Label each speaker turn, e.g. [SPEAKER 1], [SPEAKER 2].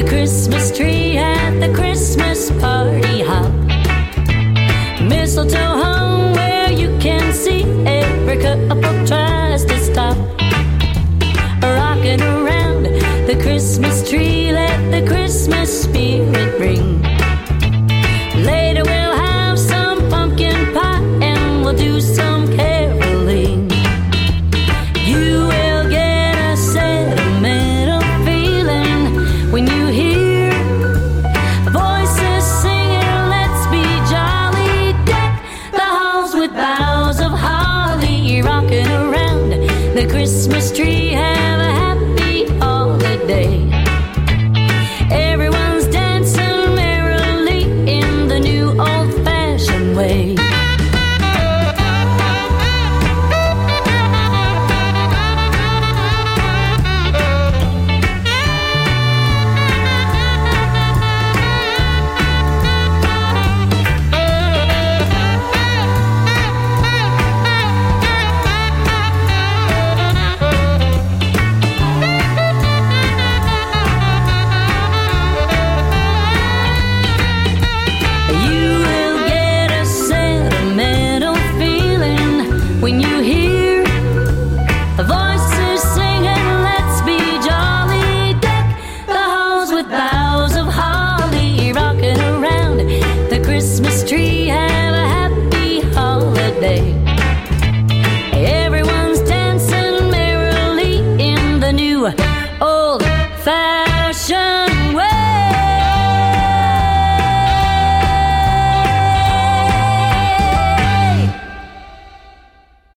[SPEAKER 1] Christmas tree at the Christmas party hop. Mistletoe hung where you can see every couple tries to stop. Rocking around the Christmas tree, let the Christmas spirit ring. Later we'll have some pumpkin pie and we'll do some caroling. You will get a sentimental feeling when you hear voices singing, let's be jolly. Deck the halls with boughs of holly, rocking around the Christmas tree